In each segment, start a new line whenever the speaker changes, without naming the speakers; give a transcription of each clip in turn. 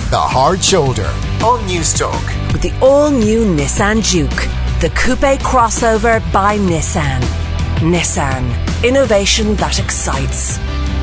The Hard Shoulder on Newstalk.
With the all-new Nissan Juke, the coupe crossover by Nissan. Nissan, innovation that excites.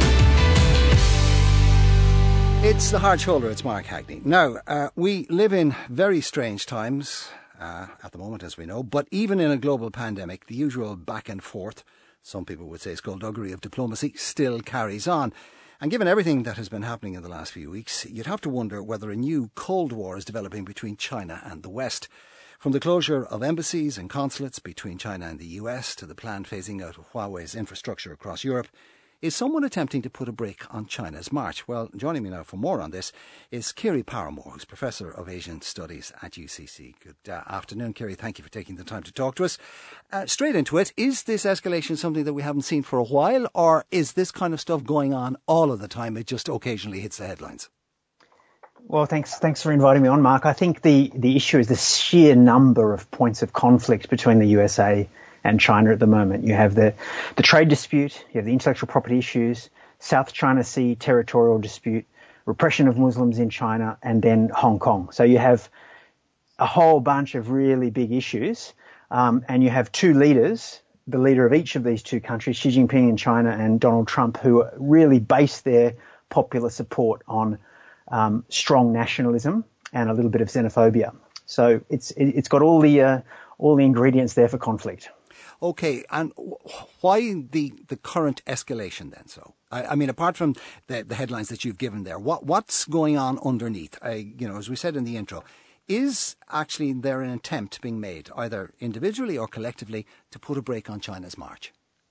It's The Hard Shoulder, it's Mark Hagney. Now, we live in very strange times at the moment, as we know, but even in a global pandemic, the usual back and forth, some people would say skullduggery of diplomacy, still carries on. And given everything that has been happening in the last few weeks, you'd have to wonder whether a new Cold War is developing between China and the West. From the closure of embassies and consulates between China and the US to the planned phasing out of Huawei's infrastructure across Europe, is someone attempting to put a brake on China's march? Well, joining me now for more on this is Kiri Paramore, who's Professor of Asian Studies at UCC. Good afternoon, Kiri. Thank you for taking the time to talk to us. Straight into it, is this escalation something that we haven't seen for a while, or is this kind of stuff going on all of the time? It just occasionally hits the headlines.
Well, thanks for inviting me on, Mark. I think the issue is the sheer number of points of conflict between the USA and China at the moment. You have the trade dispute, you have the intellectual property issues, South China Sea territorial dispute, repression of Muslims in China, and then Hong Kong. So you have a whole bunch of really big issues, and you have two leaders, the leader of each of these two countries, Xi Jinping in China and Donald Trump, who really base their popular support on strong nationalism and a little bit of xenophobia. So it's got all the ingredients there for conflict.
Okay, and why the current escalation then? So, I mean, apart from the headlines that you've given there, what's going on underneath? As we said in the intro, is actually there an attempt being made, either individually or collectively, to put a brake on China's march?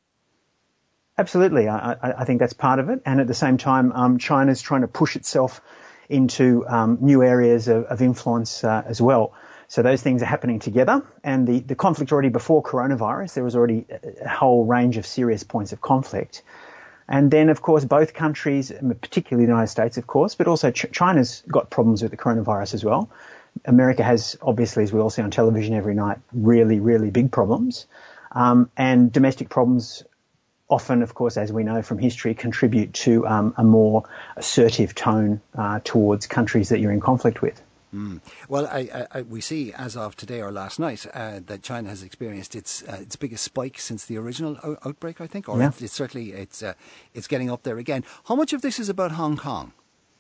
Absolutely, I think that's part of it. And at the same time, China's trying to push itself into new areas of influence as well. So those things are happening together, and the conflict already before coronavirus, there was already a whole range of serious points of conflict. And then, of course, both countries, particularly the United States, of course, but also China's got problems with the coronavirus as well. America has, obviously, as we all see on television every night, really, really big problems. And domestic problems often, of course, as we know from history, contribute to a more assertive tone towards countries that you're in conflict with.
Well, we see as of today or last night that China has experienced its biggest spike since the original outbreak, I think, or yeah. It's getting up there again. How much of this is about Hong Kong?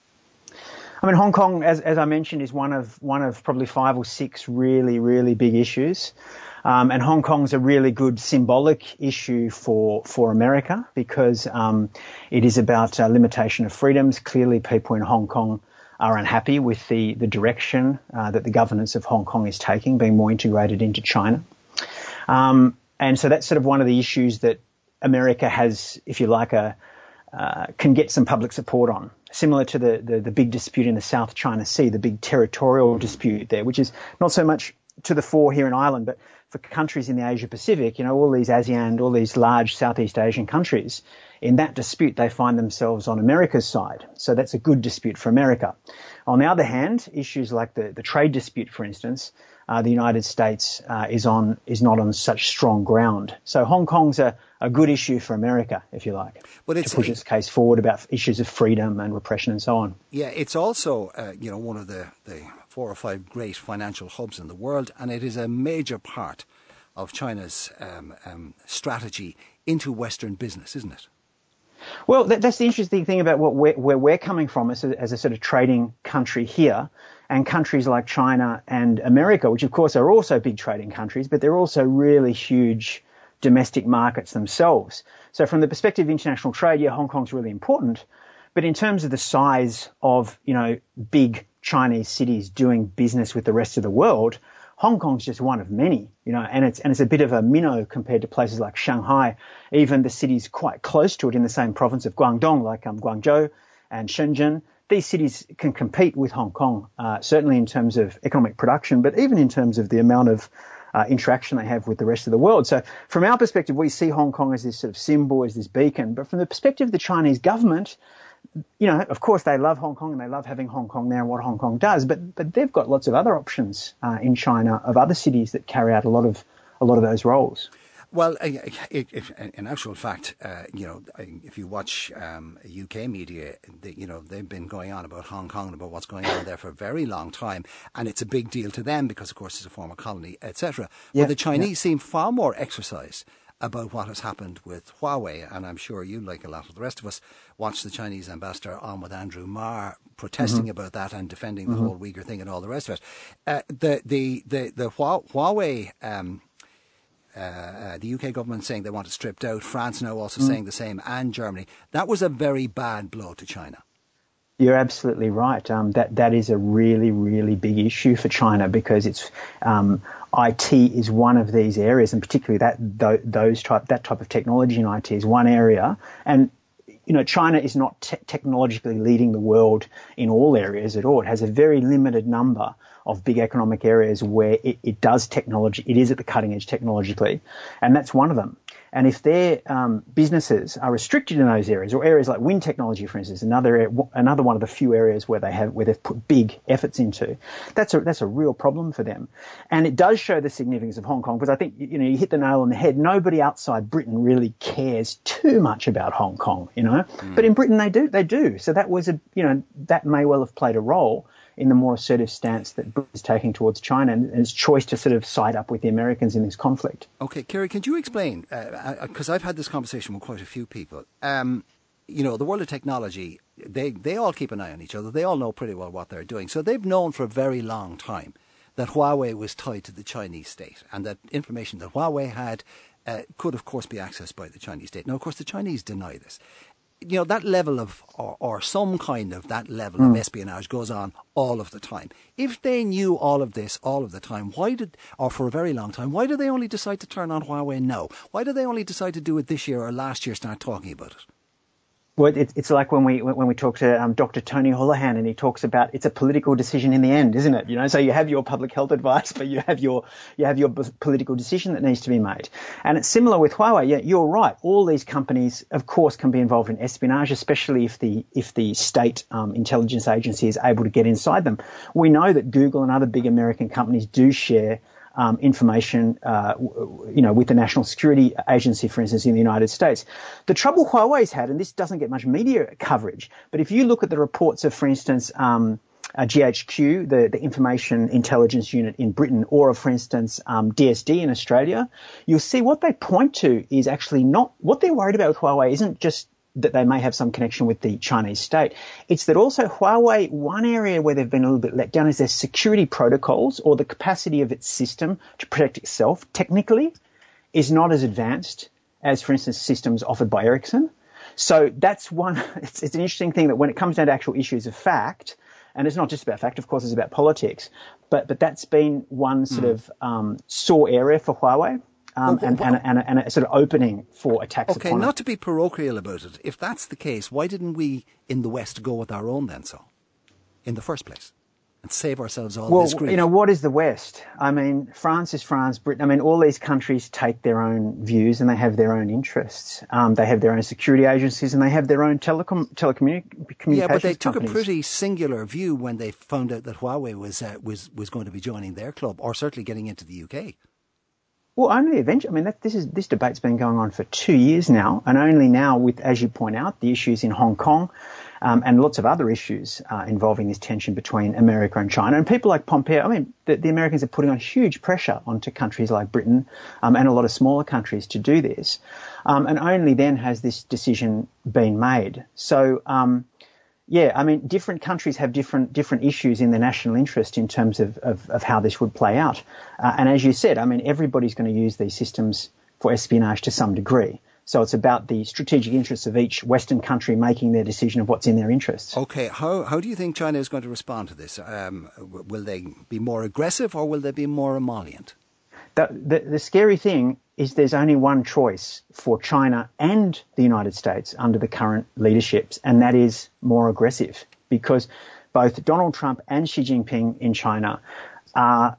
I mean, Hong Kong, as I mentioned, is one of probably 5 or 6 really, really big issues. And Hong Kong's a really good symbolic issue for America because it is about limitation of freedoms. Clearly, people in Hong Kong are unhappy with the direction that the governance of Hong Kong is taking, being more integrated into China. And so that's sort of one of the issues that America has, if you like, can get some public support on, similar to the big dispute in the South China Sea, the big territorial dispute there, which is not so much to the fore here in Ireland, but for countries in the Asia Pacific, all these ASEAN, all these large Southeast Asian countries, in that dispute, they find themselves on America's side. So that's a good dispute for America. On the other hand, issues like the trade dispute, for instance, the United States is not on such strong ground. So Hong Kong's a good issue for America, if you like, to push its case forward about issues of freedom and repression and so on.
Yeah, it's also, one of the 4 or 5 great financial hubs in the world, and it is a major part of China's strategy into Western business, isn't it?
Well, that's the interesting thing about where we're coming from as a sort of trading country here, and countries like China and America, which of course are also big trading countries, but they're also really huge domestic markets themselves. So from the perspective of international trade, yeah, Hong Kong's really important, but in terms of the size of, big Chinese cities doing business with the rest of the world, Hong Kong's just one of many, and it's a bit of a minnow compared to places like Shanghai, even the cities quite close to it in the same province of Guangdong, like Guangzhou and Shenzhen. These cities can compete with Hong Kong, certainly in terms of economic production, but even in terms of the amount of interaction they have with the rest of the world. So from our perspective, we see Hong Kong as this sort of symbol, as this beacon. But from the perspective of the Chinese government, of course they love Hong Kong and they love having Hong Kong there and what Hong Kong does, but they've got lots of other options in China of other cities that carry out a lot of those roles.
Well, in actual fact, if you watch UK media, they've been going on about Hong Kong and about what's going on there for a very long time, and it's a big deal to them because, of course, it's a former colony, etc. But the Chinese seem far more exercised about what has happened with Huawei, and I'm sure you, like a lot of the rest of us, watched the Chinese ambassador on with Andrew Marr protesting about that and defending the whole Uyghur thing and all the rest of it. The Huawei. The UK government saying they want it stripped out. France now also saying the same, and Germany. That was a very bad blow to China.
You're absolutely right. That is a really, really big issue for China because it's IT is one of these areas, and particularly that type of technology in IT is one area. And China is not technologically leading the world in all areas at all. It has a very limited number of big economic areas where it does technology. It is at the cutting edge technologically, and that's one of them. And if their businesses are restricted in those areas, or areas like wind technology, for instance, another one of the few areas where they've put big efforts into, that's a real problem for them. And it does show the significance of Hong Kong because I think you hit the nail on the head. Nobody outside Britain really cares too much about Hong Kong, But in Britain they do. So that was that may well have played a role in the more assertive stance that Britain is taking towards China and its choice to sort of side up with the Americans in this conflict.
Okay, Kerry, can you explain, because I've had this conversation with quite a few people, the world of technology, they all keep an eye on each other. They all know pretty well what they're doing. So they've known for a very long time that Huawei was tied to the Chinese state and that information that Huawei had could, of course, be accessed by the Chinese state. Now, of course, the Chinese deny this. That level of, or some kind of that level of espionage goes on all of the time. If they knew all of this all of the time, or for a very long time, why did they only decide to turn on Huawei now? Why did they only decide to do it this year or last year, start talking about it?
Well, it's like when we talk to Dr. Tony Holohan, and he talks about it's a political decision in the end, isn't it? So you have your public health advice, but you have your political decision that needs to be made. And it's similar with Huawei. Yeah, you're right. All these companies, of course, can be involved in espionage, especially if the state intelligence agency is able to get inside them. We know that Google and other big American companies do share information, with the National Security Agency, for instance, in the United States. The trouble Huawei's had, and this doesn't get much media coverage, but if you look at the reports of, for instance, GHQ, the Information Intelligence Unit in Britain, or of, for instance, DSD in Australia, you'll see what they point to is actually not what they're worried about with Huawei isn't just that they may have some connection with the Chinese state. It's that also Huawei, one area where they've been a little bit let down is their security protocols, or the capacity of its system to protect itself technically is not as advanced as, for instance, systems offered by Ericsson. So that's one, it's an interesting thing that when it comes down to actual issues of fact, and it's not just about fact, of course, it's about politics, but that's been one sort of sore area for Huawei. And a sort of opening for attacks upon it.
Okay, not to be parochial about it, if that's the case, why didn't we in the West go with our own then, so, in the first place, and save ourselves all this grief?
Well, what is the West? I mean, France is France, Britain, all these countries take their own views and they have their own interests. They have their own security agencies and they have their own telecommunications
Yeah, but they took
companies.
a pretty singular view when they found out that Huawei was going to be joining their club, or certainly getting into the UK.
Well, only eventually. This debate's been going on for 2 years now, and only now with, as you point out, the issues in Hong Kong, and lots of other issues involving this tension between America and China. And people like Pompeo, the Americans are putting on huge pressure onto countries like Britain and a lot of smaller countries to do this. And only then has this decision been made. So, different countries have different issues in their national interest in terms of how this would play out. And as you said, everybody's going to use these systems for espionage to some degree. So it's about the strategic interests of each Western country making their decision of what's in their interests.
Okay, how do you think China is going to respond to this? Will they be more aggressive or will they be more emollient?
The scary thing is there's only one choice for China and the United States under the current leaderships, and that is more aggressive, because both Donald Trump and Xi Jinping in China are,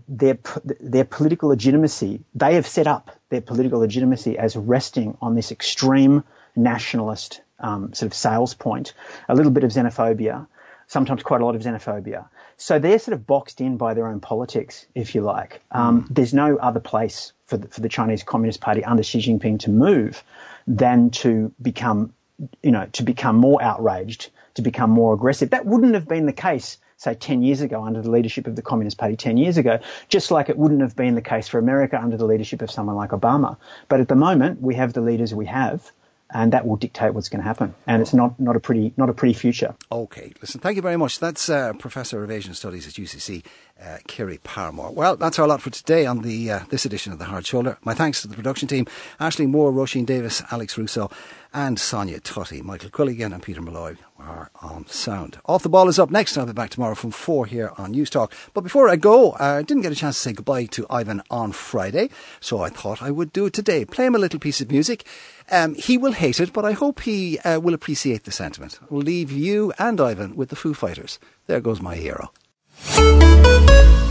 their political legitimacy, they have set up their political legitimacy as resting on this extreme nationalist sort of sales point, a little bit of xenophobia, sometimes quite a lot of xenophobia. So they're sort of boxed in by their own politics, if you like. There's no other place for the Chinese Communist Party under Xi Jinping to move than to become more outraged, to become more aggressive. That wouldn't have been the case, say, 10 years ago under the leadership of the Communist Party 10 years ago, just like it wouldn't have been the case for America under the leadership of someone like Obama. But at the moment, we have the leaders we have, and that will dictate what's going to happen. And it's not a pretty future.
OK. Listen, thank you very much. That's Professor of Asian Studies at UCC, Kiri Paramore. Well, that's our lot for today on this edition of The Hard Shoulder. My thanks to the production team, Ashley Moore, Roisin Davis, Alex Russo and Sonia Tutty. Michael Quilligan and Peter Malloy are on sound. Off the Ball is up next. I'll be back tomorrow from 4 here on News Talk. But before I go, I didn't get a chance to say goodbye to Ivan on Friday, so I thought I would do it today. Play him a little piece of music. He will hate it, but I hope he will appreciate the sentiment. We'll leave you and Ivan with the Foo Fighters. There goes my hero.